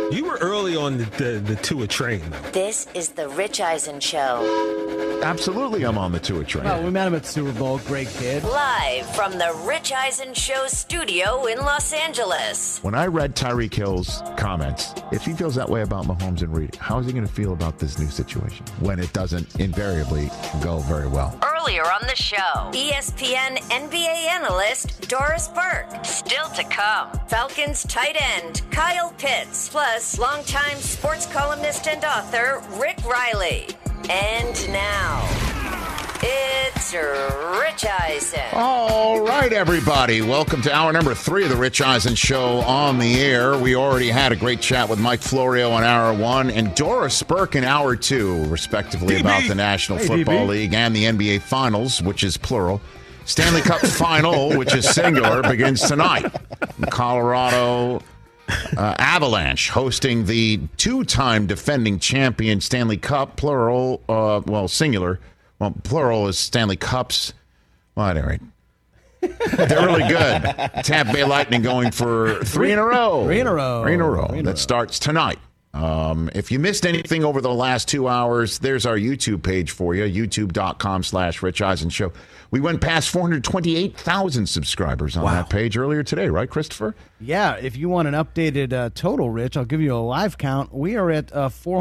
You were early on the Tua train, though. This is the Rich Eisen Show. Absolutely, I'm on the Tua train. Well, we met him at Super Bowl. Great kid. Live from the Rich Eisen Show studio in Los Angeles. When I read Tyreek Hill's comments, if he feels that way about Mahomes and Reed, how is he going to feel about this new situation when it doesn't invariably go very well? Earlier on the show, ESPN NBA analyst Doris Burke. Still to come, Falcons tight end Kyle Pitts, plus longtime sports columnist and author Rick Riley. And now, it's Rich Eisen. All right, everybody. Welcome to hour number 3 of the Rich Eisen Show on the air. We already had a great chat with Mike Florio on hour 1 and Doris Burke in hour 2, respectively, DB. about the National Football League and the NBA Finals, which is plural. Stanley Cup Final, which is singular, begins tonight. Colorado Avalanche hosting the two-time defending champion Stanley Cup, plural, singular. Well, plural is Stanley Cups. Well, at any rate, they're really good. Tampa Bay Lightning going for 3 in a row. 3 in a row. That starts tonight. If you missed anything over the last 2 hours, there's our YouTube page for you, youtube.com/Rich Eisen Show. We went past 428,000 subscribers on that page earlier today, right, Christopher? Yeah, if you want an updated total, Rich, I'll give you a live count. We are at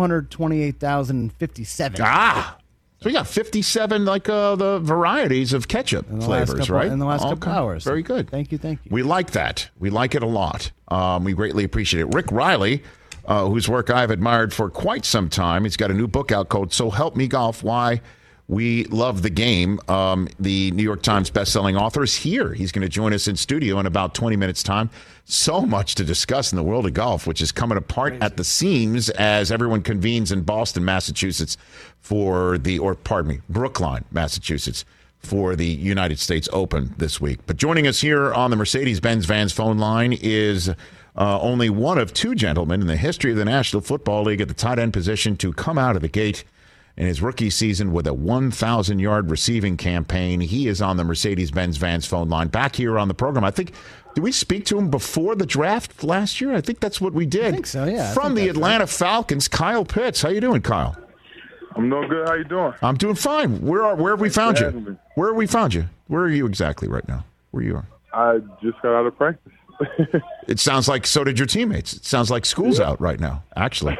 428,057. So we got 57, the varieties of ketchup flavors, right? In the last couple hours. Very good. Thank you. We like that. We like it a lot. We greatly appreciate it. Rick Riley, whose work I've admired for quite some time. He's got a new book out called So Help Me Golf, Why We Love the Game. The New York Times bestselling author is here. He's going to join us in studio in about 20 minutes' time. So much to discuss in the world of golf, which is coming apart at the seams as everyone convenes in Boston, Massachusetts Brookline, Massachusetts, for the United States Open this week. But joining us here on the Mercedes-Benz Vans phone line is only one of 2 gentlemen in the history of the National Football League at the tight end position to come out of the gate in his rookie season with a 1,000-yard receiving campaign. He is on the Mercedes-Benz Vans phone line. Back here on the program, I think, did we speak to him before the draft last year? I think that's what we did. I think so, yeah. From the Atlanta Falcons, Kyle Pitts. How you doing, Kyle? I'm doing good. How you doing? I'm doing fine. Where have we found you? Where have we found you? Where are you exactly right now? Where you are? I just got out of practice. It sounds like so did your teammates. It sounds like school's out right now, actually.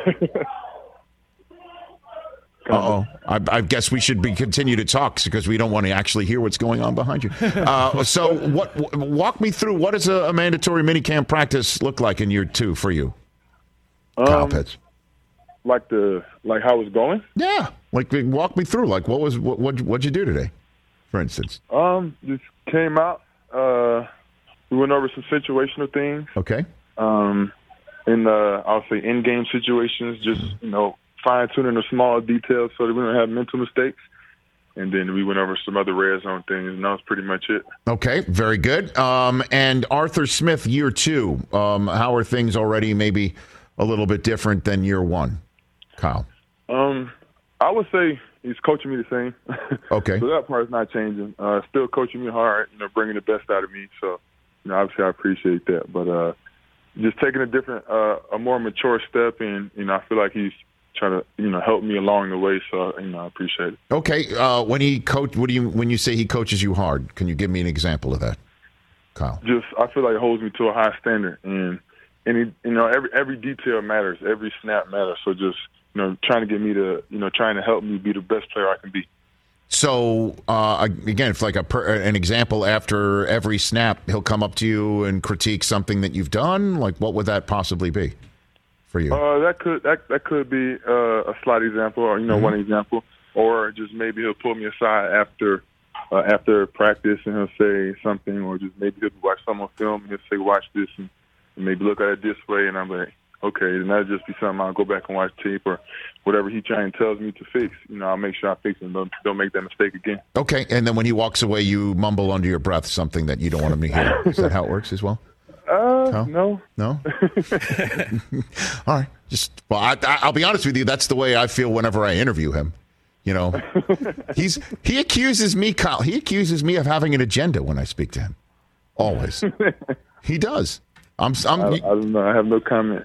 Uh-oh. I guess we should continue to talk because we don't want to actually hear what's going on behind you. So walk me through, what does a mandatory minicamp practice look like in year 2 for you, Kyle Pitts? Like how it's going? Yeah. Walk me through. What'd you do today, for instance? Just came out. We went over some situational things. Okay. I'll say in-game situations, just, fine-tuning the small details so that we don't have mental mistakes. And then we went over some other red zone things, and that was pretty much it. Okay, very good. And Arthur Smith, year 2, how are things already maybe a little bit different than year 1, Kyle? I would say he's coaching me the same. Okay. So that part's not changing. Still coaching me hard, bringing the best out of me. So, obviously I appreciate that. But just taking a more mature step, and, I feel like he's trying to, help me along the way. So, I appreciate it. Okay. When you say he coaches you hard, can you give me an example of that, Kyle? I feel like it holds me to a high standard, and he, every detail matters. Every snap matters. So just, trying to get me to, trying to help me be the best player I can be. So, again, if an example, after every snap, he'll come up to you and critique something that you've done. What would that possibly be for you? That could be a slight example, or one example, or just maybe he'll pull me aside after practice and he'll say something, or just maybe he'll watch some on film and he'll say, "Watch this," and maybe look at it this way, and I'm like, okay, then that'll just be something I'll go back and watch tape, or whatever he trying to tells me to fix. I'll make sure I fix it and don't make that mistake again. Okay, and then when he walks away, you mumble under your breath something that you don't want him to hear. Is that how it works as well? No. No? All right. I'll be honest with you, that's the way I feel whenever I interview him. He accuses me, Kyle. He accuses me of having an agenda when I speak to him. Always. He does. I don't know. I have no comment.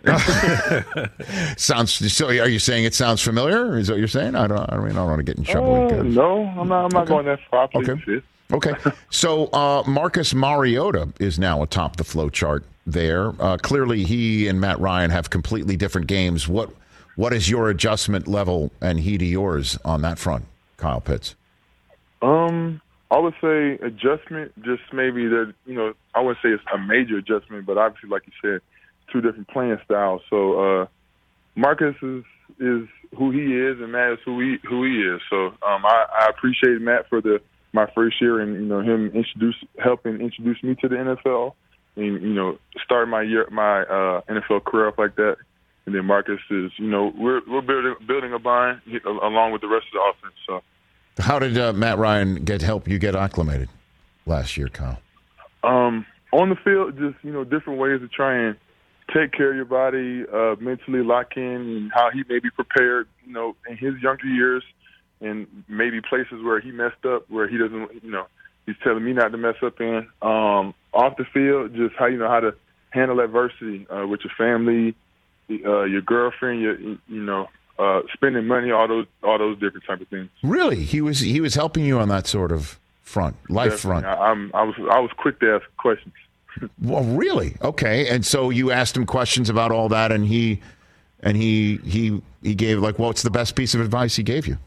Sounds. So, are you saying it sounds familiar? Is that what you're saying? I don't want to get in trouble. No, I'm not going that far. Okay. So Marcus Mariota is now atop the flow chart there. Clearly, he and Matt Ryan have completely different games. What is your adjustment level and he to yours on that front, Kyle Pitts? I would say adjustment, just maybe that, I wouldn't say it's a major adjustment, but obviously, like you said, two different playing styles. So Marcus is who he is, and Matt is who he is. So I appreciate Matt for my first year and, him helping introduce me to the NFL and, start my NFL career off like that. And then Marcus is, we're building a bond along with the rest of the offense. So. How did Matt Ryan help you get acclimated last year, Kyle? On the field, just, different ways to try and take care of your body, mentally lock in, and how he may be prepared, in his younger years, and maybe places where he messed up, where he doesn't, he's telling me not to mess up in. Off the field, just how to handle adversity with your family, your girlfriend, spending money, all those different type of things. Really, he was helping you on that sort of front, life front. I was quick to ask questions. Well, really? Okay. And so you asked him questions about all that, and he gave, like, what's the best piece of advice he gave you?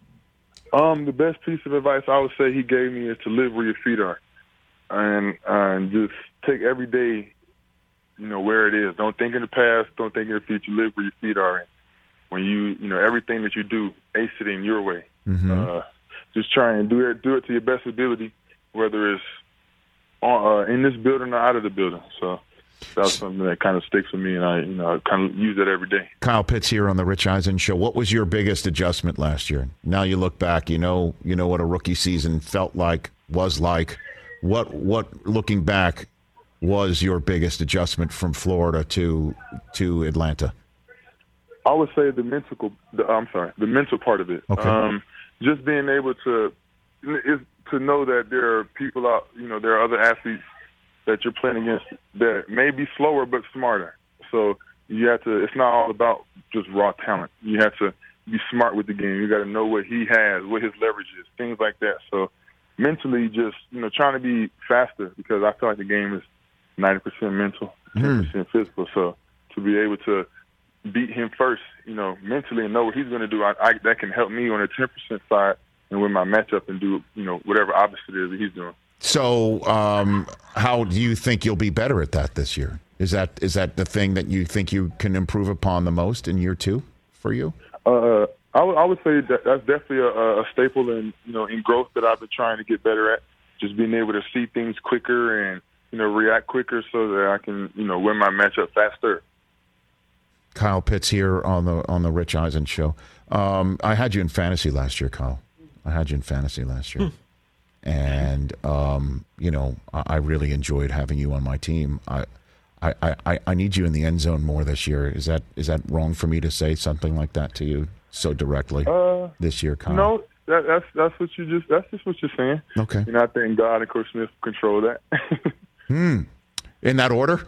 The best piece of advice I would say he gave me is to live where your feet are, and just take every day, where it is. Don't think in the past. Don't think in the future. Live where your feet are. And when you everything that you do, ace it in your way. Mm-hmm. Just try and do it to your best ability, whether it's in this building or out of the building. So that's something that kind of sticks with me, and I kind of use that every day. Kyle Pitts here on the Rich Eisen Show. What was your biggest adjustment last year? Now you look back, you know what a rookie season felt like, was like. What looking back was your biggest adjustment from Florida to Atlanta? I would say the mental part of it. Okay. Just being able to know that there are people out, there are other athletes that you're playing against that may be slower but smarter. So you have to. It's not all about just raw talent. You have to be smart with the game. You got to know what he has, what his leverage is, things like that. So mentally, just trying to be faster, because I feel like the game is 90% mental, 10% physical. So to be able to beat him first, mentally, and know what he's going to do, that can help me on the 10% side and win my matchup and do, whatever opposite is that he's doing. So how do you think you'll be better at that this year? Is that the thing that you think you can improve upon the most in year two for you? I would say that's definitely a staple in growth that I've been trying to get better at. Just being able to see things quicker and react quicker so that I can win my matchup faster. Kyle Pitts here on the Rich Eisen Show. I had you in fantasy last year, Kyle. And I really enjoyed having you on my team. I need you in the end zone more this year. Is that wrong for me to say something like that to you so directly this year, Kyle? No, that's just what you're saying. Okay. I think God and Coach Smith control that. In that order?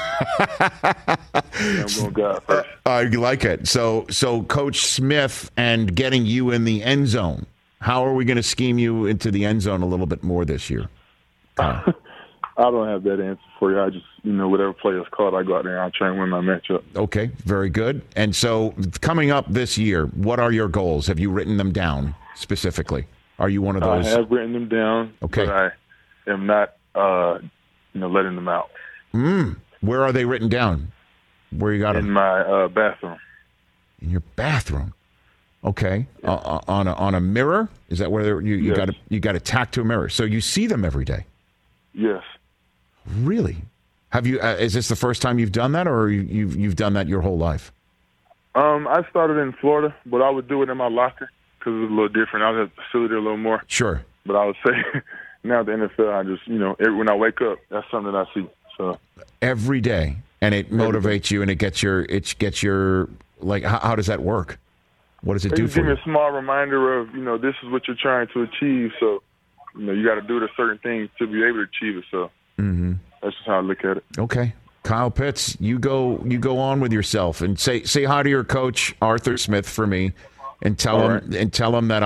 I'm going God first. I like it. So Coach Smith and getting you in the end zone. How are we going to scheme you into the end zone a little bit more this year? I don't have that answer for you. I just, whatever play is called, I go out there and I'll try and win my matchup. Okay, very good. And so coming up this year, what are your goals? Have you written them down specifically? Are you one of those? I have written them down, okay, but I am not, letting them out. Where are they written down? Where you got them? In my bathroom. In your bathroom? Okay. Yeah. On a mirror? Is that where you got it tacked to a mirror? So you see them every day? Yes. Really? Have you? Is this the first time you've done that, or you've done that your whole life? I started in Florida, but I would do it in my locker because it was a little different. I was at the facility a little more. Sure. But I would say now at the NFL, I just when I wake up, that's something that I see. So every day, and it motivates you, and it gets your like. How does that work? What does it do for you? Give me a small reminder of this is what you're trying to achieve. So you got to do the certain things to be able to achieve it. So that's just how I look at it. Okay. Kyle Pitts, you go on with yourself and say hi to your coach Arthur Smith for me, and tell him that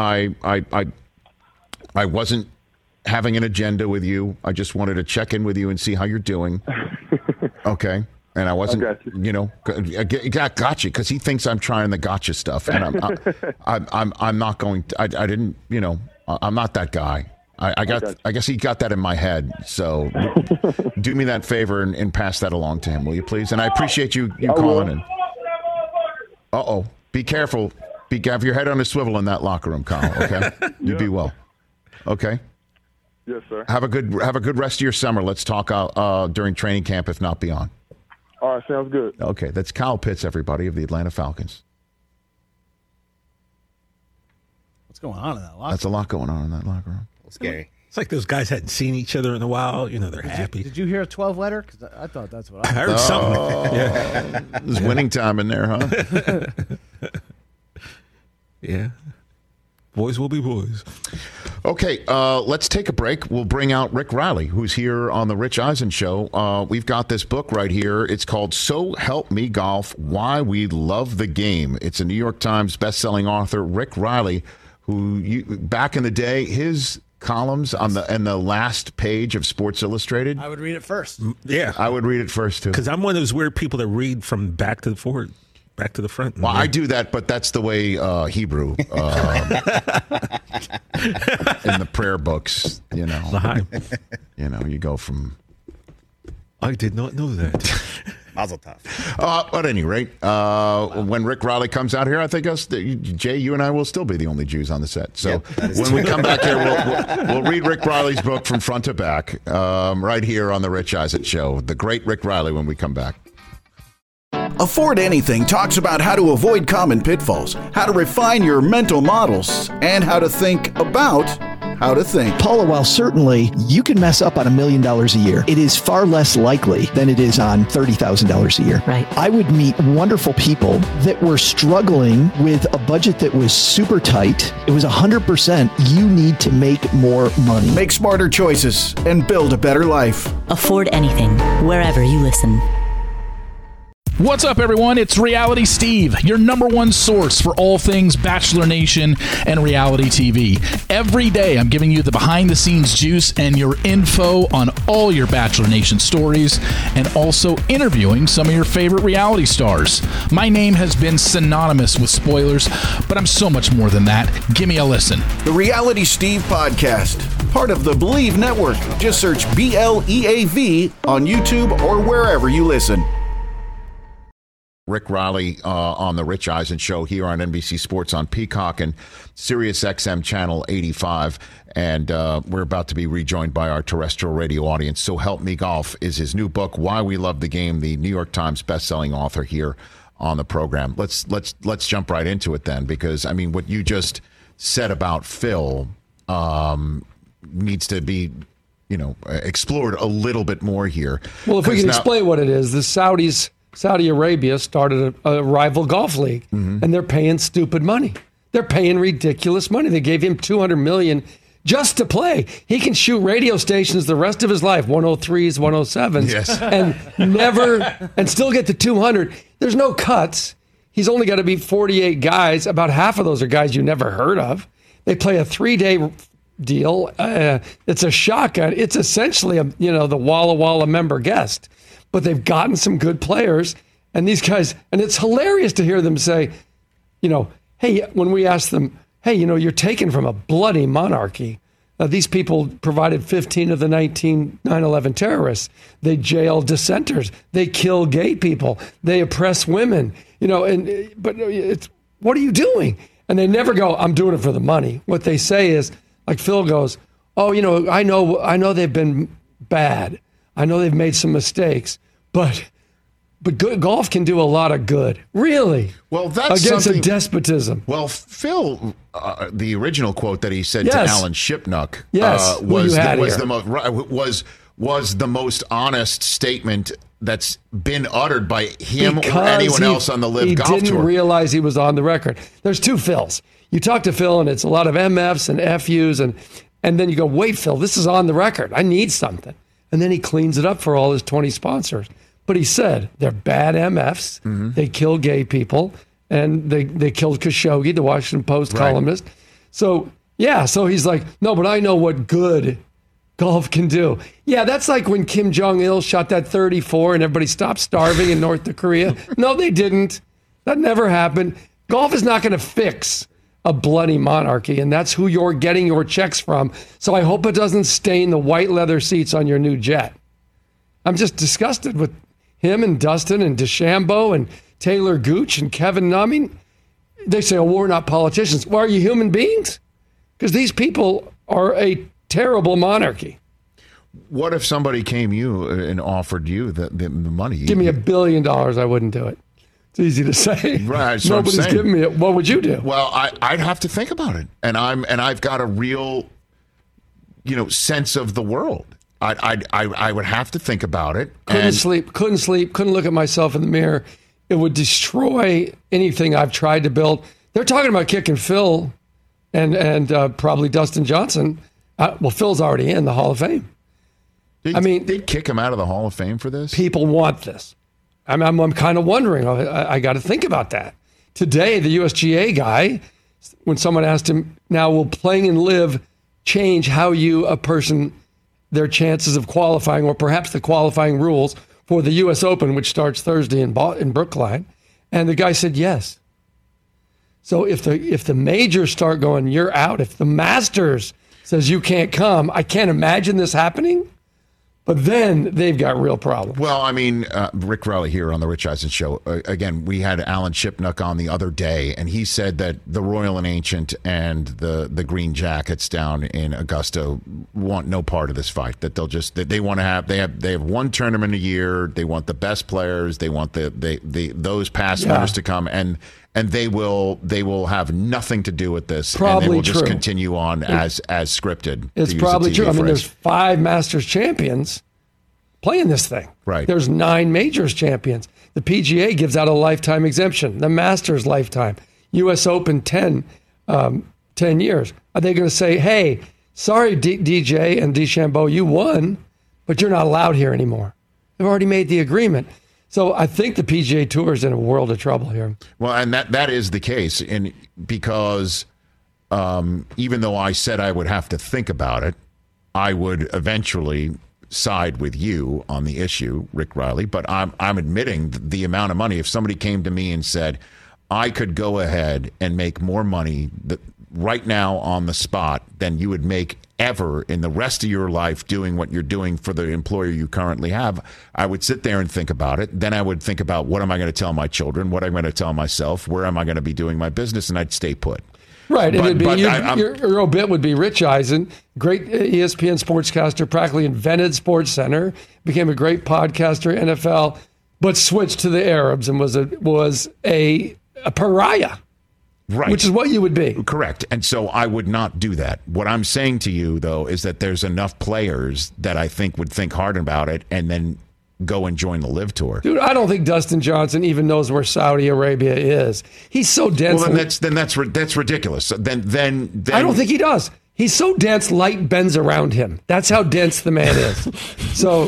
I wasn't having an agenda with you. I just wanted to check in with you and see how you're doing. Okay, and I wasn't, gotcha, because he thinks I'm trying the gotcha stuff, and I'm not going. I didn't, I'm not that guy. I guess he got that in my head. So do me that favor and pass that along to him, will you please? And I appreciate you calling in. Be careful. Have your head on a swivel in that locker room, Kyle. Okay, you be well. Okay. Yes, sir. Have a good rest of your summer. Let's talk during training camp, if not beyond. All right, sounds good. Okay, that's Kyle Pitts, everybody, of the Atlanta Falcons. What's going on in that locker room? That's a lot going on in that locker room. Scary. It's like those guys hadn't seen each other in a while. They're happy. Did you hear a 12-letter? Because I thought that's what I heard. Something. Yeah. There's winning time in there, huh? Yeah. Boys will be boys. Okay, let's take a break. We'll bring out Rick Riley, who's here on the Rich Eisen Show. We've got this book right here. It's called So Help Me Golf, Why We Love the Game. It's a New York Times bestselling author, Rick Riley, who back in the day, his columns on the last page of Sports Illustrated. I would read it first. Yeah. I would read it first, too. Because I'm one of those weird people that read from back to the forward. Back to the front. Well, I do that, but that's the way Hebrew in the prayer books, you go from. I did not know that. Mazel tov. At any rate, when Rick Riley comes out here, I think Jay, you and I will still be the only Jews on the set. So when we come back here, we'll read Rick Riley's book from front to back, right here on the Rich Eisen Show. The great Rick Riley when we come back. Afford Anything talks about how to avoid common pitfalls, how to refine your mental models, and how to think about how to think. Paula, while certainly you can mess up on $1 million a year, it is far less likely than it is on $30,000 a year. Right. I would meet wonderful people that were struggling with a budget that was super tight. It was 100% you need to make more money. Make smarter choices and build a better life. Afford Anything, wherever you listen. What's up, everyone? It's Reality Steve, your number one source for all things Bachelor Nation and reality TV. Every day, I'm giving you the behind-the-scenes juice and your info on all your Bachelor Nation stories, and also interviewing some of your favorite reality stars. My name has been synonymous with spoilers, but I'm so much more than that. Give me a listen. The Reality Steve Podcast, part of the Believe Network. Just search BLEAV on YouTube or wherever you listen. Rick Riley on the Rich Eisen Show here on NBC Sports on Peacock and Sirius XM Channel 85. And we're about to be rejoined by our terrestrial radio audience. So Help Me Golf is his new book, Why We Love the Game, the New York Times bestselling author here on the program. Let's jump right into it then, because, I mean, what you just said about Phil needs to be explored a little bit more here. Well, if we can explain what it is, the Saudi Arabia started a rival golf league, and they're paying stupid money. They're paying ridiculous money. They gave him $200 million just to play. He can shoot radio stations the rest of his life, 103s, 107s, yes, and still get to 200. There's no cuts. He's only got to beat 48 guys. About half of those are guys you never heard of. They play a 3-day deal. It's a shotgun. It's essentially the Walla Walla member guest. But they've gotten some good players, and these guys, and it's hilarious to hear them say, hey, when we ask them, hey, you're taken from a bloody monarchy. These people provided 15 of the 19 9/11 terrorists. They jail dissenters. They kill gay people. They oppress women. But it's, what are you doing? And they never go, I'm doing it for the money. What they say is, like Phil goes, oh, I know they've been bad. I know they've made some mistakes, but good golf can do a lot of good. Really? Well, that's against a despotism. Well, Phil, the original quote that he said to Alan Shipnuck, was the most honest statement that's been uttered by him or anyone else on the Live Golf Tour. He didn't realize he was on the record. There's two Phils. You talk to Phil, and it's a lot of MFs and FUs, and then you go, wait, Phil, this is on the record. I need something. And then he cleans it up for all his 20 sponsors. But he said they're bad MFs. Mm-hmm. They kill gay people, and they killed Khashoggi, the Washington Post columnist. So he's like, no, but I know what good golf can do. Yeah, that's like when Kim Jong-il shot that 34 and everybody stopped starving in North Korea. No, they didn't. That never happened. Golf is not going to fix a bloody monarchy, and that's who you're getting your checks from. So I hope it doesn't stain the white leather seats on your new jet. I'm just disgusted with him and Dustin and DeChambeau and Taylor Gooch and Kevin. I mean, they say, oh, we're not politicians. Well, are you human beings? Because these people are a terrible monarchy. What if somebody came you and offered you the money? Give me $1 billion, I wouldn't do it. It's easy to say. Right. Nobody's giving me it. What would you do? Well, I'd have to think about it, and I've got a real, sense of the world. I would have to think about it. Couldn't sleep. Couldn't look at myself in the mirror. It would destroy anything I've tried to build. They're talking about kicking Phil and probably Dustin Johnson. Well, Phil's already in the Hall of Fame. They'd kick him out of the Hall of Fame for this? People want this. I'm kind of wondering. I got to think about that. Today, the USGA guy, when someone asked him, now will playing and live change how a person, their chances of qualifying, or perhaps the qualifying rules for the U.S. Open, which starts Thursday in Brookline? And the guy said yes. So if the majors start going, you're out. If the Masters says you can't come, I can't imagine this happening. But then they've got real problems. Well, Rick Riley here on the Rich Eisen Show. Again, we had Alan Shipnuck on the other day, and he said that the Royal and Ancient and the Green Jackets down in Augusta want no part of this fight. That they want to have they have one tournament a year. They want the best players. They want those past winners to come, and they will have nothing to do with this. Probably and they will true. Just continue on as scripted. It's probably true. There's 5 Masters champions playing this thing. Right. There's 9 majors champions. The PGA gives out a lifetime exemption. The Masters lifetime. U.S. Open 10 years. Are they going to say, hey, sorry, DJ and DeChambeau, you won, but you're not allowed here anymore? They've already made the agreement. So I think the PGA Tour is in a world of trouble here. Well, and that is the case, and because even though I said I would have to think about it, I would eventually side with you on the issue, Rick Riley. But I'm admitting the amount of money. If somebody came to me and said I could go ahead and make more money right now on the spot than you would make ever in the rest of your life doing what you're doing for the employer you currently have, I would sit there and think about it. Then I would think about what am I going to tell my children, what I'm going to tell myself, where am I going to be doing my business, and I'd stay put. Right, and your obit would be Rich Eisen, great ESPN sportscaster, practically invented SportsCenter, became a great podcaster, NFL, but switched to the Arabs and was a pariah. Right. Which is what you would be. Correct. And so I would not do that. What I'm saying to you, though, is that there's enough players that I think would think hard about it and then go and join the Live Tour. Dude, I don't think Dustin Johnson even knows where Saudi Arabia is. He's so dense. Well, then that's ridiculous. Then I don't think he does. He's so dense, light bends around him. That's how dense the man is. So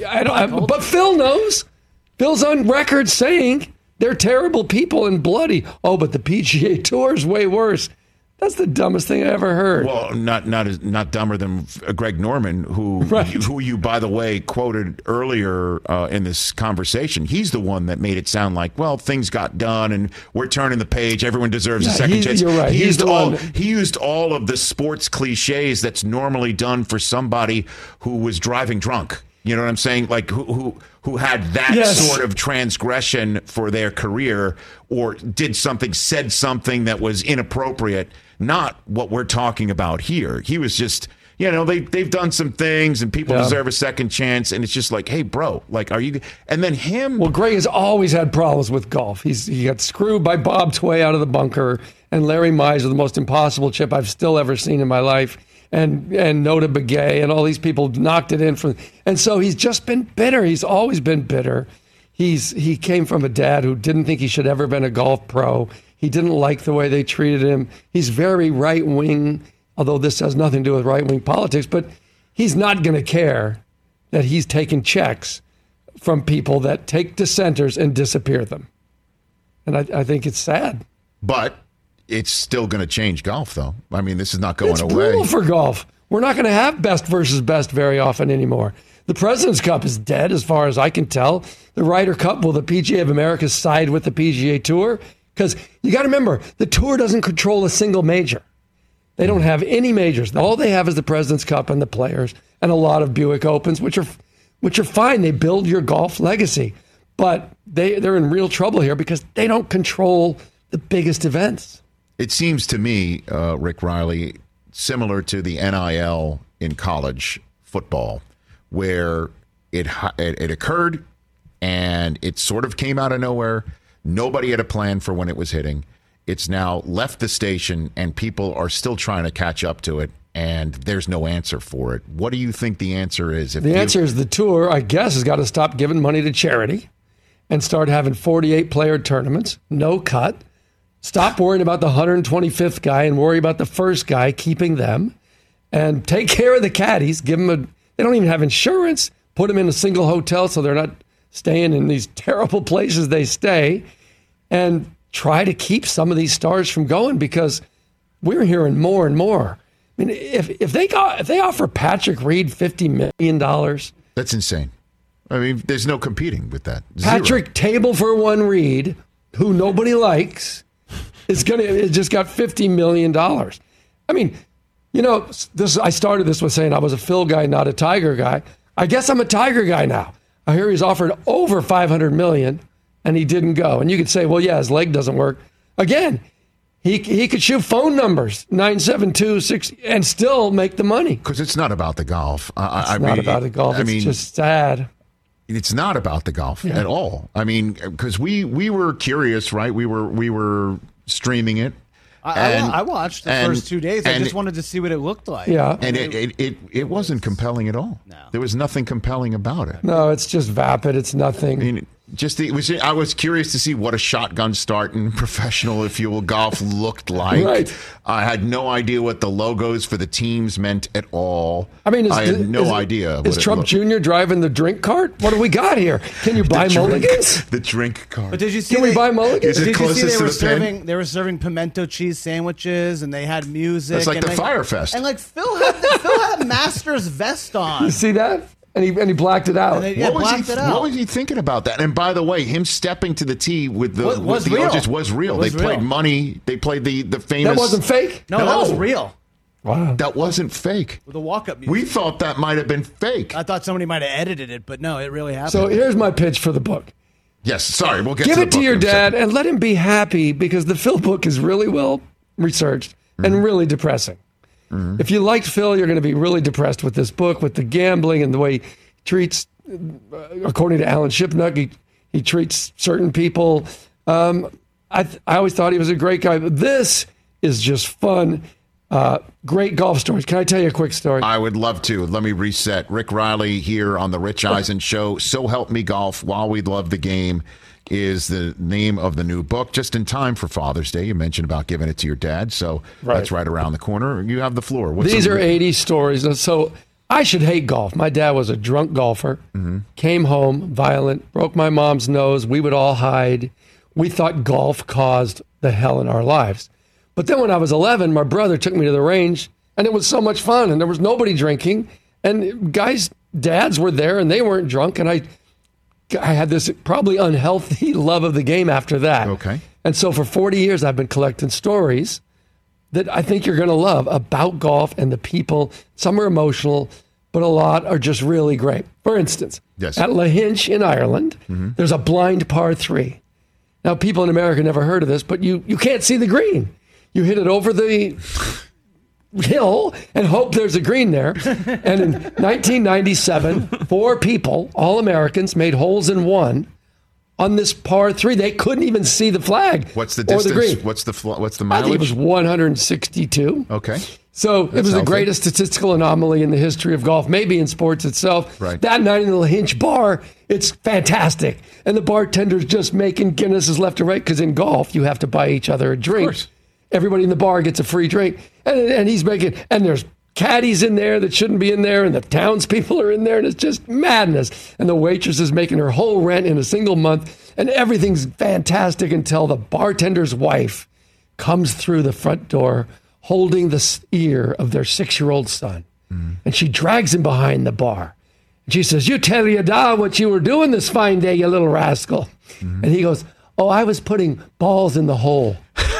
but Phil knows. Phil's on record saying they're terrible people and bloody. Oh, but the PGA Tour is way worse. That's the dumbest thing I ever heard. Well, not dumber than Greg Norman, who you, by the way, quoted earlier in this conversation. He's the one that made it sound like, well, things got done and we're turning the page. Everyone deserves a second chance. You're right. He used all of the sports cliches that's normally done for somebody who was driving drunk. You know what I'm saying? Like who had that sort of transgression for their career or said something that was inappropriate. Not what we're talking about here. He was just, they've done some things and people deserve a second chance. And it's just like, hey, bro, like, are you? And then him. Well, Greg has always had problems with golf. He got screwed by Bob Tway out of the bunker and Larry Mize with the most impossible chip I've still ever seen in my life. And Nota Begay and all these people knocked it in and so he's just been bitter. He's always been bitter. He came from a dad who didn't think he should ever been a golf pro. He didn't like the way they treated him. He's very right wing, although this has nothing to do with right wing politics. But he's not going to care that he's taking checks from people that take dissenters and disappear them. And I think it's sad. But it's still going to change golf, though. I mean, this is not going It's away. brutal for golf. We're not going to have best versus best very often anymore. The President's Cup is dead, as far as I can tell. The Ryder Cup, will the PGA of America side with the PGA Tour? Because you got to remember, the Tour doesn't control a single major. They don't have any majors. All they have is the President's Cup and the Players and a lot of Buick Opens, which are fine. They build your golf legacy. But they're in real trouble here because they don't control the biggest events. It seems to me, Rick Riley, similar to the NIL in college football, where it occurred and it sort of came out of nowhere. Nobody had a plan for when it was hitting. It's now left the station and people are still trying to catch up to it, and there's no answer for it. What do you think the answer is? The answer is the Tour, I guess, has got to stop giving money to charity and start having 48-player tournaments, no cut. Stop worrying about the 125th guy and worry about the first guy, keeping them, and take care of the caddies. Give them they don't even have insurance. Put them in a single hotel so they're not staying in these terrible places they stay, and try to keep some of these stars from going, because we're hearing more and more. I mean, if they offer Patrick Reed $50 million, that's insane. I mean, there's no competing with that. Patrick Table for One Reed, who nobody likes, it just got $50 million. I mean, you know, I started this with saying I was a Phil guy, not a Tiger guy. I guess I'm a Tiger guy now. I hear he's offered over $500 million, and he didn't go. And you could say, well, yeah, his leg doesn't work. Again, he could shoot phone numbers, 972-6, and still make the money. Because it's not about the golf. It's not about the golf. It's just sad. It's not about the golf at all. I mean, because we were curious, right? We were streaming it. I watched the first 2 days. I just wanted to see what it looked like. Yeah. And it wasn't compelling at all. No. There was nothing compelling about it. No, it's just vapid. It's nothing. I mean, I was curious to see what a shotgun start in professional, if you will, golf looked like. Right. I had no idea what the logos for the teams meant at all. I mean, I had no idea. Is Trump Jr. driving the drink cart? What do we got here? Can you buy mulligans? The drink cart. But did you see? Can we buy mulligans? Did you see they were serving pimento cheese sandwiches, and they had music. It's like the Fire Fest. And like Phil had a Master's vest on. You see that? And he blacked it out. What was he thinking about that? And by the way, him stepping to the tee with the Ojis was real. They played money. They played the famous. That wasn't fake? No, that was real. Wow. That wasn't fake. With the walk-up music. We thought that might have been fake. I thought somebody might have edited it, but no, it really happened. So here's my pitch for the book. Yes, sorry, we'll get Give to it to your dad and let him be happy, because the Phil book is really well researched and really depressing. Mm-hmm. If you liked Phil, you're going to be really depressed with this book, with the gambling and the way he treats, according to Alan Shipnuck, he treats certain people. I always thought he was a great guy, but this is just fun. Great golf stories. Can I tell you a quick story? I would love to. Let me reset. Rick Riley here on the Rich Eisen Show. So Help Me Golf, While We Love the Game is the name of the new book. Just in time for Father's Day. You mentioned about giving it to your dad, so that's right around the corner. You have the floor. These are 80 stories. So I should hate golf. My dad was a drunk golfer, came home violent, broke my mom's nose. We would all hide. We thought golf caused the hell in our lives. But then when I was 11, my brother took me to the range, and it was so much fun, and there was nobody drinking, and guys' dads were there, and they weren't drunk, and I had this probably unhealthy love of the game after that. Okay. And so for 40 years, I've been collecting stories that I think you're going to love about golf and the people. Some are emotional, but a lot are just really great. For instance, at Lahinch in Ireland, there's a blind par 3. Now, people in America never heard of this, but you can't see the green. You hit it over the hill and hope there's a green there. And in 1997, 4 people, all Americans, made holes in one on this par 3. They couldn't even see the flag. What's the distance? Or the green. What's the mileage? I think it was 162. Okay. So it was the greatest statistical anomaly in the history of golf, maybe in sports itself. Right. That night in the Lahinch bar, it's fantastic. And the bartender's just making Guinnesses left and right, because in golf, you have to buy each other a drink. Of course. Everybody in the bar gets a free drink. And he's making, and there's caddies in there that shouldn't be in there, and the townspeople are in there, and it's just madness. And the waitress is making her whole rent in a single month, and everything's fantastic until the bartender's wife comes through the front door holding the ear of their 6-year-old son. And she drags him behind the bar. And she says, "You tell your dad what you were doing this fine day, you little rascal." And he goes, "Oh, I was putting balls in the hole."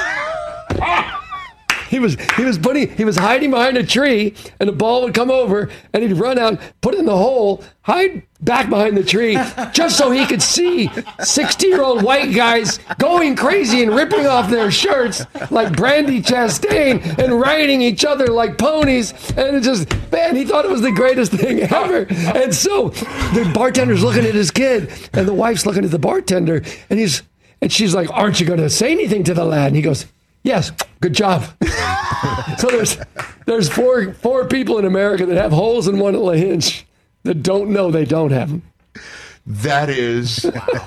He was hiding behind a tree, and a ball would come over, and he'd run out, put it in the hole, hide back behind the tree, just so he could see 60-year-old white guys going crazy and ripping off their shirts like Brandy Chastain and riding each other like ponies. And it just, man, he thought it was the greatest thing ever. And so the bartender's looking at his kid, and the wife's looking at the bartender, and she's like, "Aren't you going to say anything to the lad?" And he goes, "Yes, good job." So there's four people in America that have holes in one little hinge that don't know they don't have them. That is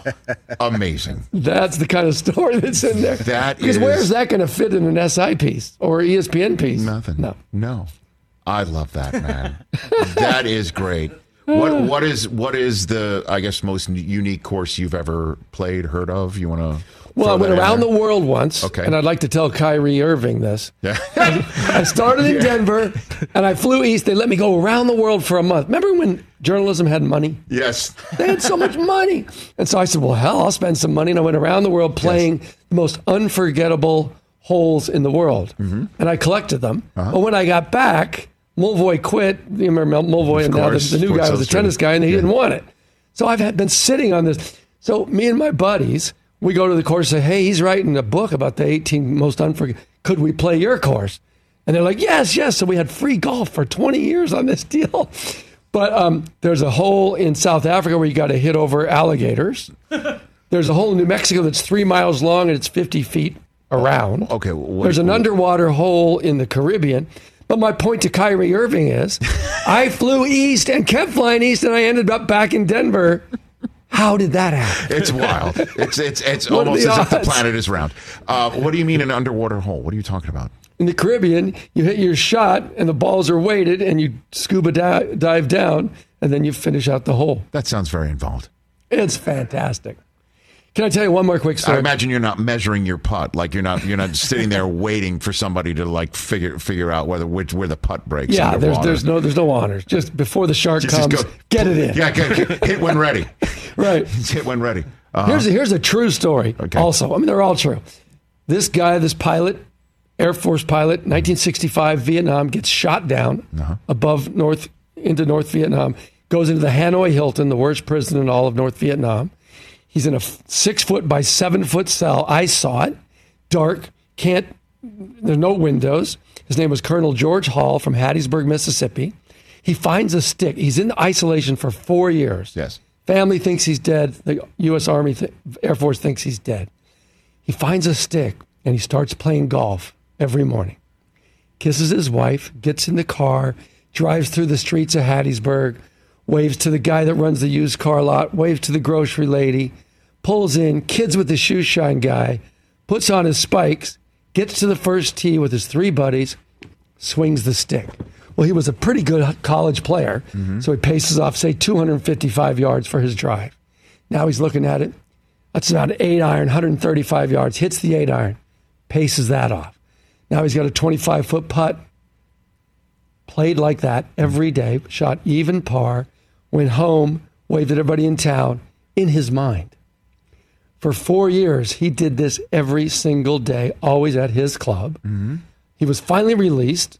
amazing. That's the kind of story that's in there. Because where's that going to fit in an SI piece or ESPN piece? Nothing. No. I love that, man. That is great. What is the, I guess, most unique course you've ever played, heard of? You want to? Well, I went around the world once, and I'd like to tell Kyrie Irving this. Yeah. I started in Denver, and I flew east. They let me go around the world for a month. Remember when journalism had money? Yes. They had so much money. And so I said, well, hell, I'll spend some money. And I went around the world playing the most unforgettable holes in the world. And I collected them. But when I got back, Mulvoy quit. You remember Mulvoy, and now the new guy was a tennis guy, and he didn't want it. So I've been sitting on this. So me and my buddies, we go to the course and say, "Hey, he's writing a book about the 18 most unforgettable. Could we play your course?" And they're like, yes. So we had free golf for 20 years on this deal. But there's a hole in South Africa where you got to hit over alligators. There's a hole in New Mexico that's 3 miles long and it's 50 feet around. Okay. There's an underwater hole in the Caribbean. But my point to Kyrie Irving is, I flew east and kept flying east, and I ended up back in Denver. How did that happen? It's wild. It's almost as if the planet is round. What do you mean an underwater hole? What are you talking about? In the Caribbean, you hit your shot, and the balls are weighted, and you scuba dive down, and then you finish out the hole. That sounds very involved. It's fantastic. Can I tell you one more quick story? I imagine you're not measuring your putt, like you're not sitting there waiting for somebody to like figure out where the putt breaks. Yeah, there's no honors. Just before the shark comes, get it in. Yeah, hit when ready. Right, hit when ready. Here's a true story. Okay. Also, I mean they're all true. This guy, this pilot, Air Force pilot, 1965 Vietnam, gets shot down into North Vietnam. Goes into the Hanoi Hilton, the worst prison in all of North Vietnam. He's in a 6-foot by 7-foot cell. I saw it. Dark. There's no windows. His name was Colonel George Hall from Hattiesburg, Mississippi. He finds a stick. He's in isolation for 4 years. Yes. Family thinks he's dead. The U.S. Army, Air Force thinks he's dead. He finds a stick and he starts playing golf every morning. Kisses his wife, gets in the car, drives through the streets of Hattiesburg, waves to the guy that runs the used car lot, waves to the grocery lady, pulls in, kids with the shoe shine guy, puts on his spikes, gets to the first tee with his 3 buddies, swings the stick. Well, he was a pretty good college player, so he paces off, say, 255 yards for his drive. Now he's looking at it. That's about an 8-iron, 135 yards, hits the 8-iron, paces that off. Now he's got a 25-foot putt, played like that every day, shot even par, went home, waved at everybody in town, in his mind. For 4 years, he did this every single day, always at his club. He was finally released,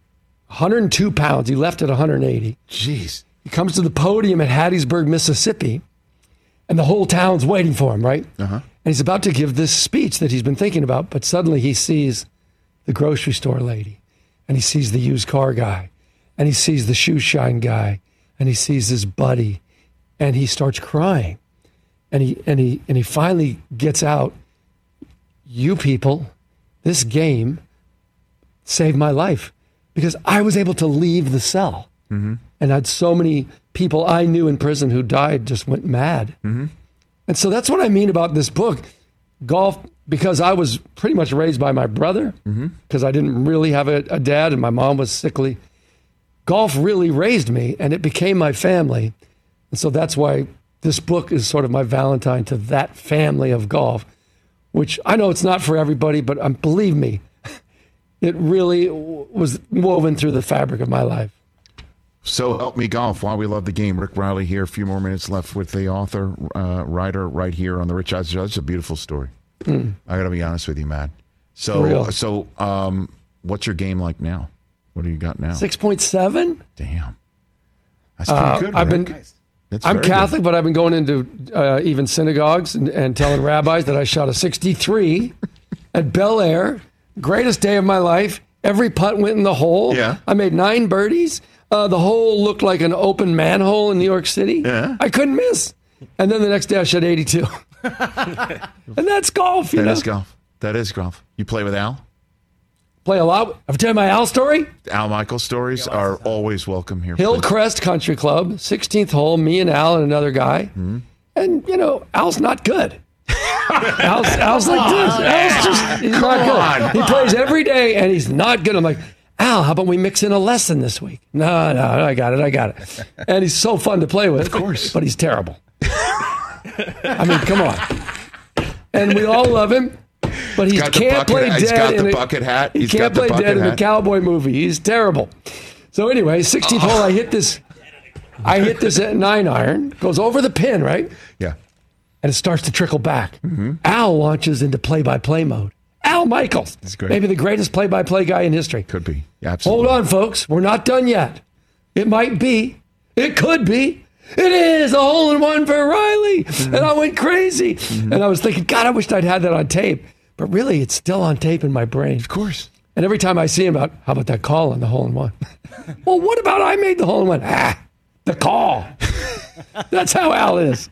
102 pounds. He left at 180. Jeez. He comes to the podium at Hattiesburg, Mississippi, and the whole town's waiting for him, right? And he's about to give this speech that he's been thinking about, but suddenly he sees the grocery store lady, and he sees the used car guy, and he sees the shoe shine guy, and he sees his buddy, and he starts crying. And he finally gets out, "You people, this game saved my life because I was able to leave the cell." And I had so many people I knew in prison who died, just went mad. And so that's what I mean about this book. Golf, because I was pretty much raised by my brother, because I didn't really have a dad and my mom was sickly. golf really raised me, and it became my family. And so that's why this book is sort of my Valentine to that family of golf, which I know it's not for everybody, but believe me, it really was woven through the fabric of my life. So help me golf. While we love the game, Rick Riley here. A few more minutes left with the author, writer, right here on the Rich Eisen Show. It's a beautiful story. I got to be honest with you, Matt. So, what's your game like now? What do you got now? 6.7. Damn, that's pretty good. I'm Catholic, but I've been going into even synagogues and telling rabbis that I shot a 63 at Bel Air. Greatest day of my life. Every putt went in the hole. Yeah. I made 9 birdies. The hole looked like an open manhole in New York City. Yeah. I couldn't miss. And then the next day I shot 82. And that's golf, you know? That is golf. You play with Al? Play a lot. I've told you my Al story. Al Michaels stories are always welcome here. Hillcrest Country Club, 16th hole, me and Al and another guy. Mm-hmm. And, Al's not good. Al's like this. He's not good. He plays every day and he's not good. I'm like, Al, how about we mix in a lesson this week? No, I got it. And he's so fun to play with. Of course. But he's terrible. I mean, come on. And we all love him, but he can't play dead. He's got the bucket hat. He can't play dead in the cowboy movie. He's terrible. So anyway, 16th hole, I hit this at 9-iron. Goes over the pin, right? Yeah. And it starts to trickle back. Mm-hmm. Al launches into play-by-play mode. Al Michaels. That's great. Maybe the greatest play-by-play guy in history. Could be. Absolutely. Hold on, folks. We're not done yet. It might be. It could be. It is a hole-in-one for Riley. Mm-hmm. And I went crazy. Mm-hmm. And I was thinking, God, I wished I'd had that on tape. But really, it's still on tape in my brain. Of course. And every time I see him, how about that call on the hole-in-one? Well, what about I made the hole-in-one? The call. That's how Al is.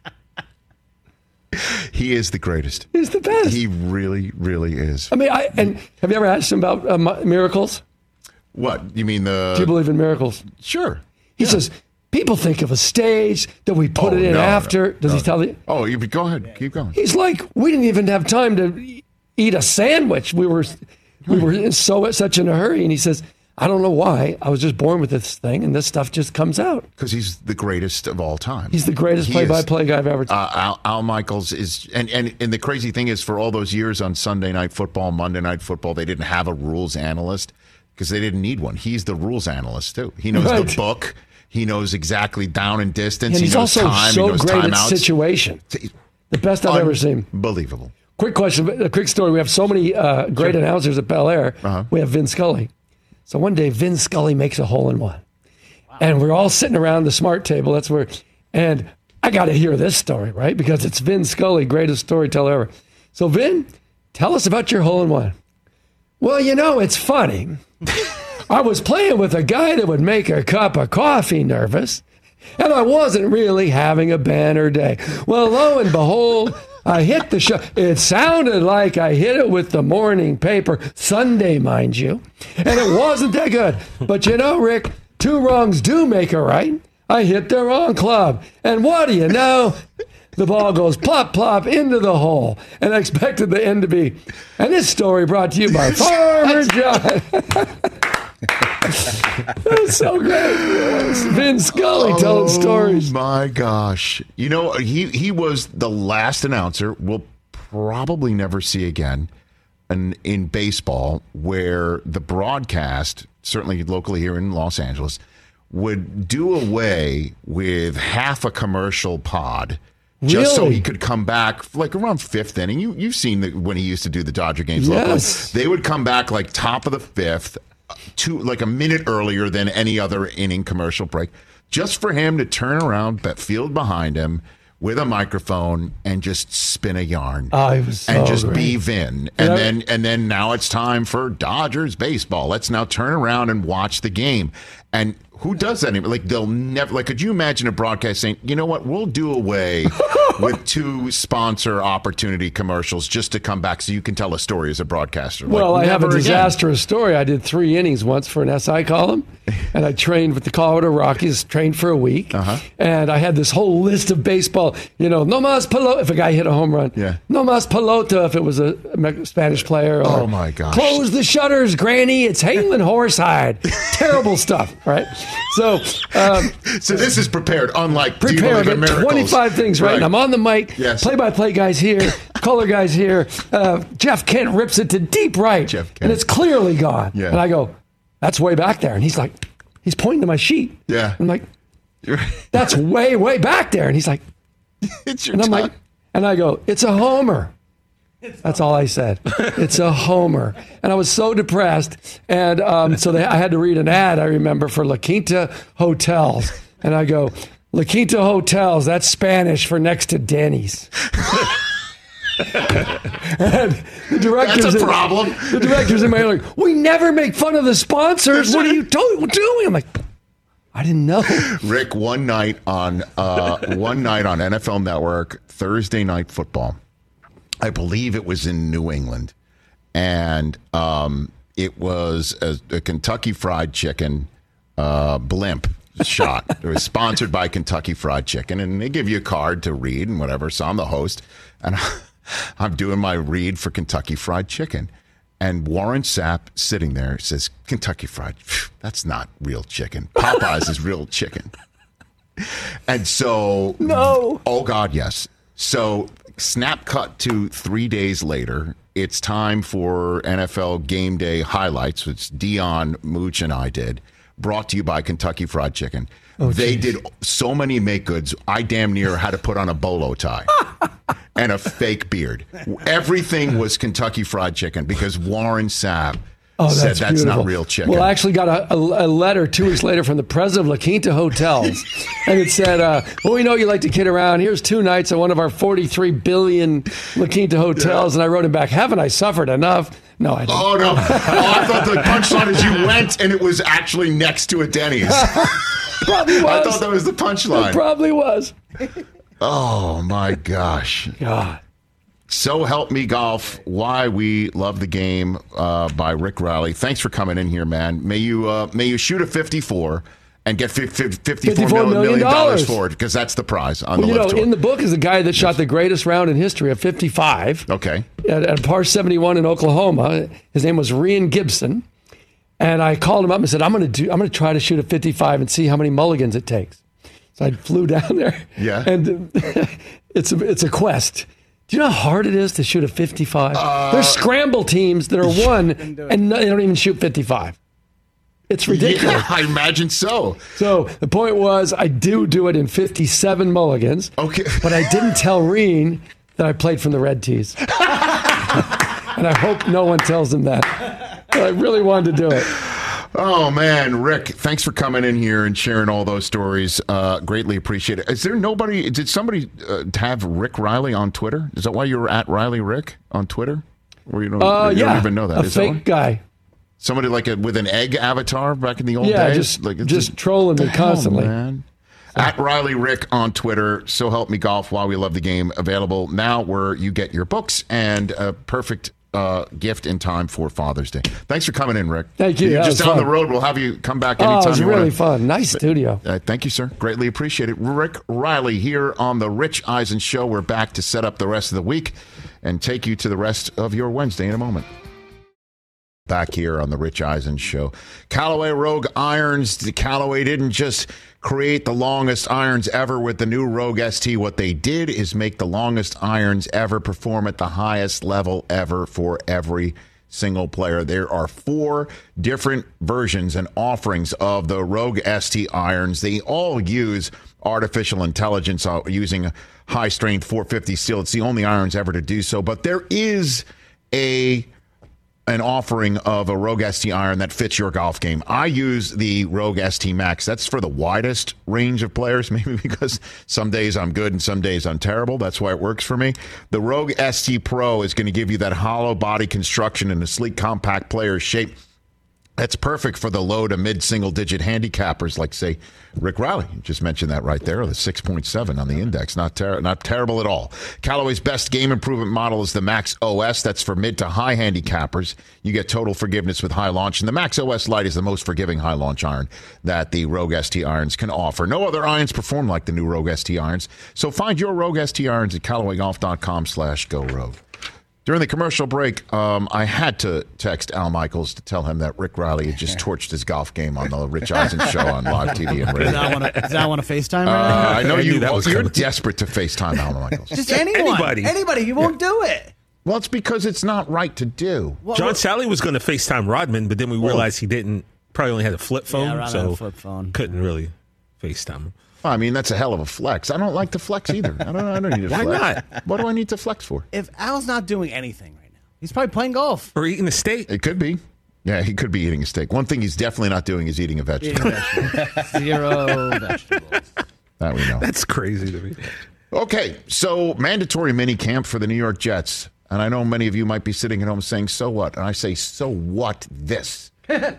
He is the greatest. He's the best. He really, really is. I mean, and have you ever asked him about miracles? What? You mean Do you believe in miracles? Sure. He says, people think of a stage that we put it in after. Does he tell you? Oh, go ahead. Keep going. He's like, we didn't even have time to eat a sandwich. We were such in a hurry. And he says, I don't know why. I was just born with this thing, and this stuff just comes out. Because he's the greatest of all time. He's the greatest play-by-play guy I've ever seen. Al Michaels is, and the crazy thing is, for all those years on Sunday Night Football, Monday Night Football, they didn't have a rules analyst because they didn't need one. He's the rules analyst, too. He knows the book. He knows exactly down and distance. And he's he knows also time. so he knows great timeouts. at situation. The best I've ever seen. Unbelievable. Quick question, a quick story. We have so many great announcers at Bel Air. Uh-huh. We have Vin Scully. So one day, Vin Scully makes a hole-in-one. Wow. And we're all sitting around the smart table. That's where, and I got to hear this story, right? Because it's Vin Scully, greatest storyteller ever. So Vin, tell us about your hole-in-one. Well, it's funny. I was playing with a guy that would make a cup of coffee nervous, and I wasn't really having a banner day. Well, lo and behold, I hit the shot. It sounded like I hit it with the morning paper, Sunday, mind you, and it wasn't that good. But Rick, 2 wrongs do make a right. I hit the wrong club, and what do you know? The ball goes plop, plop into the hole, and I expected the end to be. And this story brought to you by Farmer John. That's so great. Vin Scully telling stories. Oh, my gosh. He was the last announcer we'll probably never see again in baseball where the broadcast, certainly locally here in Los Angeles, would do away with half a commercial pod. Just so he could come back like around 5th inning. You've seen when he used to do the Dodger games locally. They would come back like top of the 5th, like a minute earlier than any other inning commercial break, just for him to turn around, that field behind him with a microphone and just spin a yarn. Oh, it was so and just great. Be Vin. And then now it's time for Dodgers baseball. Let's now turn around and watch the game. And who does that? Like they'll never. Like, could you imagine a broadcast saying, "You know what? We'll do away with 2 sponsor opportunity commercials just to come back so you can tell a story as a broadcaster. Well, like, I have a never again. disastrous story. I did 3 innings once for an SI column, and I trained with the Colorado Rockies, trained for a week, and I had this whole list of baseball, no mas pelota, if a guy hit a home run. Yeah. No mas pelota, if it was a Spanish player. Or, oh, my gosh. Close the shutters, Granny. It's Halen Horsehide. Terrible stuff, right? So this is prepared, unlike prepared. 25 things, right? And I'm on the mic. Yes. Play-by-play guys here, color guys here. Jeff Kent rips it to deep right, and it's clearly gone. Yeah. And I go, that's way back there. And he's pointing to my sheet. Yeah. I'm like, that's way, way back there. And he's like, it's your and I'm time. like, and I go, it's a homer. That's all I said. It's a homer. And I was so depressed. And I had to read an ad, I remember, for La Quinta Hotels. And I go, La Quinta Hotels, that's Spanish for next to Denny's. And the directors, that's a problem. The directors in my ear like, we never make fun of the sponsors. What are you doing? I'm like, I didn't know. Rick, one night on NFL Network, Thursday Night Football. I believe it was in New England, and it was a Kentucky Fried Chicken blimp shot. It was sponsored by Kentucky Fried Chicken, and they give you a card to read and whatever. So I'm the host, and I'm doing my read for Kentucky Fried Chicken. And Warren Sapp sitting there says, Kentucky Fried, that's not real chicken. Popeyes is real chicken. And so... No. Oh, God, yes. So snap cut to 3 days later. It's time for NFL Game Day highlights, which Dion, Mooch, and I did. Brought to you by Kentucky Fried Chicken. Oh, they did so many make goods, I damn near had to put on a bolo tie and a fake beard. Everything was Kentucky Fried Chicken because Warren Sapp said that's beautiful. not real chicken. Well, I actually got a letter 2 weeks later from the president of La Quinta Hotels. And it said, well, we know you like to kid around. Here's 2 nights at one of our 43 billion La Quinta hotels. Yeah. And I wrote him back, haven't I suffered enough? No, I didn't. Oh, no. I thought the punchline is you went and it was actually next to a Denny's. Probably was. I thought that was the punchline. It probably was. Oh, my gosh. God. So Help Me Golf, Why We Love the Game by Rick Riley. Thanks for coming in here, man. May you shoot a 54 and get $54 million for it, because that's the prize on the lift tour. In the book is a guy that shot the greatest round in history of 55. Okay. At par 71 in Oklahoma. His name was Rian Gibson. And I called him up and said, I'm going to try to shoot a 55 and see how many mulligans it takes. So I flew down there. Yeah. And it's a quest. Do you know how hard it is to shoot a 55? There's scramble teams that are won and they don't even shoot 55. It's ridiculous. Yeah, I imagine so. So the point was, I do it in 57 mulligans. Okay. But I didn't tell Reen that I played from the red tees. And I hope no one tells him that. But I really wanted to do it. Oh, man. Rick, thanks for coming in here and sharing all those stories. Greatly appreciate it. Is there nobody, did somebody have Rick Riley on Twitter? Is that why you were at Riley Rick on Twitter? Or you don't even know that? A fake guy. Somebody with an egg avatar back in the old days? Just trolling me constantly. Man. At Riley Rick on Twitter. So Help Me Golf, While We Love the Game. Available now where you get your books, and a perfect gift in time for Father's Day. Thanks for coming in, Rick. Thank you. You're just down the road. We'll have you come back anytime it was you really want. Fun. Nice studio. Thank you, sir. Greatly appreciate it. Rick Riley here on the Rich Eisen Show. We're back to set up the rest of the week and take you to the rest of your Wednesday in a moment. Back here on the Rich Eisen Show. Callaway Rogue Irons. The Callaway didn't just create the longest irons ever with the new Rogue ST. What they did is make the longest irons ever perform at the highest level ever for every single player. There are 4 different versions and offerings of the Rogue ST irons. They all use artificial intelligence using a high-strength 450 steel. It's the only irons ever to do so. But there is an offering of a Rogue ST iron that fits your golf game. I use the Rogue ST Max. That's for the widest range of players, maybe because some days I'm good and some days I'm terrible. That's why it works for me. The Rogue ST Pro is going to give you that hollow body construction in a sleek, compact player's shape. That's perfect for the low to mid single-digit handicappers like, say, Rick Riley. You just mentioned that right there, the 6.7 on the index. Not terrible at all. Callaway's best game improvement model is the Max OS. That's for mid to high handicappers. You get total forgiveness with high launch, and the Max OS Lite is the most forgiving high launch iron that the Rogue ST irons can offer. No other irons perform like the new Rogue ST irons. So find your Rogue ST irons at CallawayGolf.com/GoRogue. During the commercial break, I had to text Al Michaels to tell him that Rick Riley had just torched his golf game on the Rich Eisen show on live TV and radio. Does Al want to FaceTime right now? I know you're desperate to FaceTime Al Michaels. Just anyone. Anybody. He won't do it. Well, it's because it's not right to do. John Sally was going to FaceTime Rodman, but then we realized he didn't. Probably only had a flip phone, so flip phone. Couldn't really FaceTime him. I mean, that's a hell of a flex. I don't like to flex either. I don't need to flex. Why not? What do I need to flex for? If Al's not doing anything right now, he's probably playing golf. Or eating a steak. It could be. Yeah, he could be eating a steak. One thing he's definitely not doing is eating a vegetable. Zero vegetables. That we know. That's crazy to me. Okay, so mandatory mini camp for the New York Jets. And I know many of you might be sitting at home saying, so what? And I say, so what this?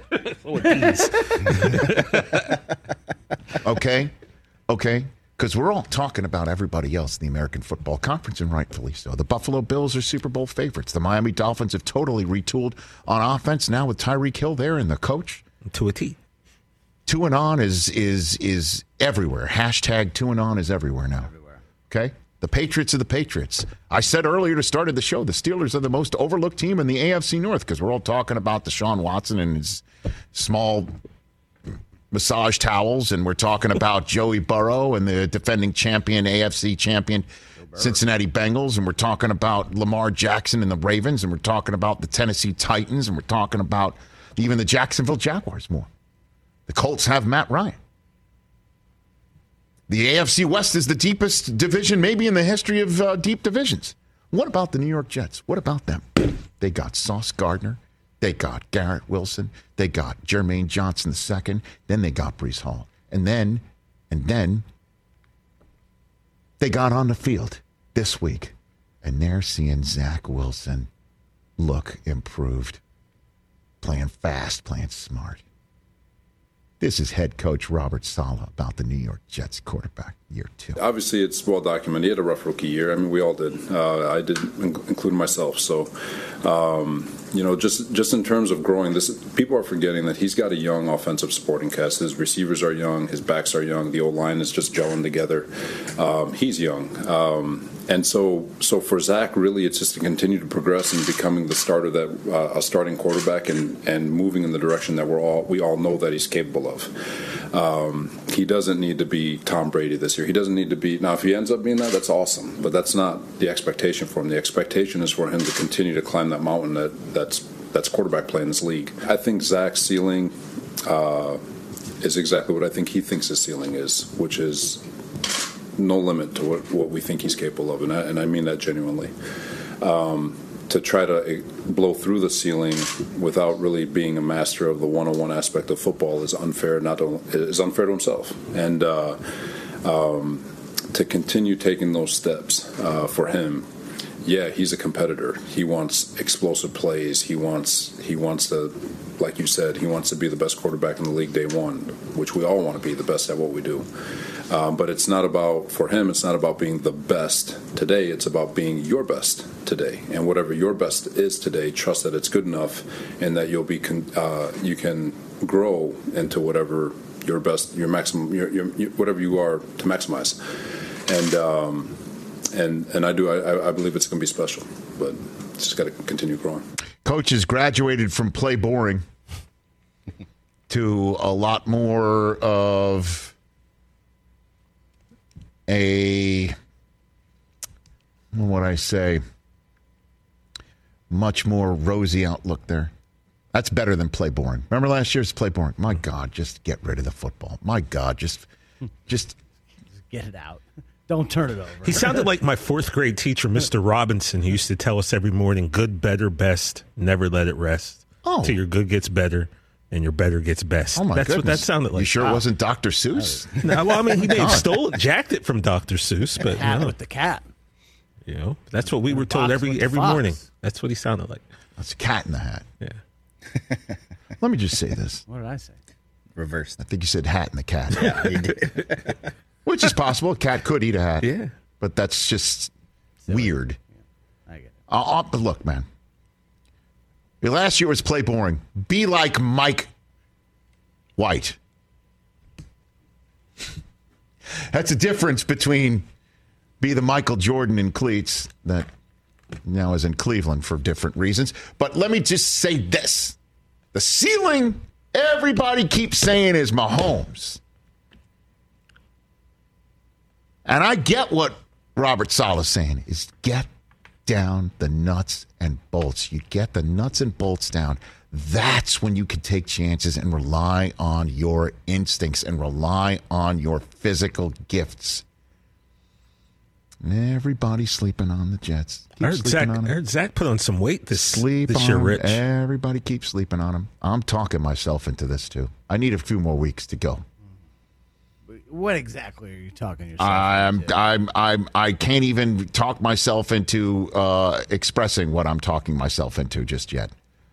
Okay? Because we're all talking about everybody else in the American Football Conference, and rightfully so. The Buffalo Bills are Super Bowl favorites. The Miami Dolphins have totally retooled on offense now with Tyreek Hill there and the coach. To a T. 2 and on is everywhere. Hashtag 2 and on is everywhere now. Okay? The Patriots are the Patriots. I said earlier to start of the show, the Steelers are the most overlooked team in the AFC North because we're all talking about Deshaun Watson and his small massage towels, and we're talking about Joey Burrow and the defending champion, AFC champion, Cincinnati Bengals, and we're talking about Lamar Jackson and the Ravens, and we're talking about the Tennessee Titans, and we're talking about even the Jacksonville Jaguars more. The Colts have Matt Ryan. The AFC West is the deepest division maybe in the history of deep divisions. What about the New York Jets? What about them? They got Sauce Gardner. They got Garrett Wilson. They got Jermaine Johnson II. Then they got Breece Hall. And then they got on the field this week. And they're seeing Zach Wilson look improved. Playing fast, playing smart. This is head coach Robert Saleh about the New York Jets quarterback year 2. Obviously, it's well documented. He had a rough rookie year. I mean, we all did. I did, including myself. So, just in terms of growing, people are forgetting that he's got a young offensive supporting cast. His receivers are young. His backs are young. The O-line is just gelling together. He's young. And so for Zach, really, it's just to continue to progress and becoming the starter that a starting quarterback and moving in the direction that we all know that he's capable of. He doesn't need to be Tom Brady this year. He doesn't need to be. Now, if he ends up being that, that's awesome. But that's not the expectation for him. The expectation is for him to continue to climb that mountain that's quarterback play in this league. I think Zach's ceiling is exactly what I think he thinks his ceiling is, which is no limit to what we think he's capable of, and I mean that genuinely. To try to blow through the ceiling without really being a master of the one-on-one aspect of football is unfair. Is unfair to himself, and to continue taking those steps for him. Yeah, he's a competitor. He wants explosive plays. He wants to, like you said, he wants to be the best quarterback in the league day one, which we all want to be the best at what we do. But it's not about, for him, it's not about being the best today. It's about being your best today. And whatever your best is today, trust that it's good enough and that you'll be you can grow into whatever your best, your maximum, your whatever you are to maximize. And I believe it's going to be special, but it's just got to continue growing. Coach has graduated from play boring to a lot more of much more rosy outlook there. That's better than play boring. Remember last year's play boring? My God, just get rid of the football. My God, just get it out. Don't turn it over. He sounded like my 4th grade teacher, Mr. Robinson, who used to tell us every morning, good, better, best, never let it rest. Till your good gets better and your better gets best. Oh, my That's goodness. what that sounded like. You sure it wasn't Dr. Seuss? No, well, I mean, he may have jacked it from Dr. Seuss, but hat with the cat. You know, that's what we were told every morning. That's what he sounded like. That's a cat in the hat. Yeah. Let me just say this. What did I say? Reversed. I think you said hat and the cat. Yeah, you did. Which is possible. A cat could eat a hat. Yeah. But that's just weird. Yeah, I get it. But look, man. Your last year was play boring. Be like Mike White. That's a difference between be the Michael Jordan in cleats that now is in Cleveland for different reasons. But let me just say this. The ceiling, everybody keeps saying, is Mahomes. And I get what Robert Saleh's saying, is get down the nuts and bolts. You get the nuts and bolts down. That's when you can take chances and rely on your instincts and rely on your physical gifts. Everybody's sleeping on the Jets. I heard Zach put on some weight this year, Rich. Everybody keeps sleeping on him. I'm talking myself into this, too. I need a few more weeks to go. What exactly are you talking yourself into? I can't even talk myself into expressing what I'm talking myself into just yet.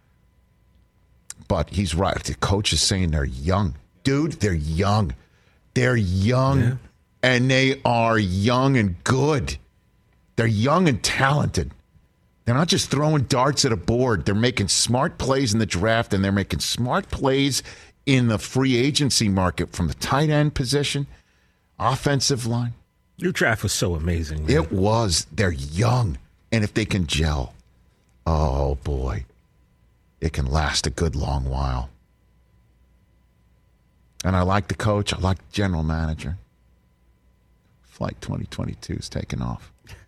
But he's right. The coach is saying they're young. Dude, they're young. They're young. Yeah. And they are young and good. They're young and talented. They're not just throwing darts at a board. They're making smart plays in the draft, and they're making smart plays in the free agency market from the tight end position, offensive line. Your draft was so amazing, man. It was. They're young. And if they can gel, oh, boy, it can last a good long while. And I like the coach. I like the general manager. Flight 2022 is taking off.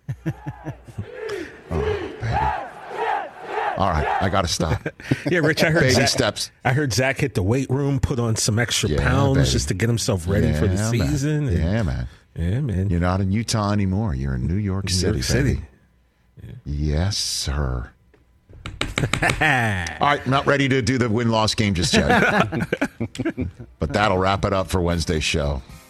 Oh, baby. All right, I got to stop. Yeah, Rich, I heard baby steps. I heard Zach hit the weight room, put on some extra pounds just to get himself ready for the season. Man. Yeah, man. You're not in Utah anymore. You're in New York City. Yeah. Yes, sir. All right, not ready to do the win-loss game just yet. But that'll wrap it up for Wednesday's show.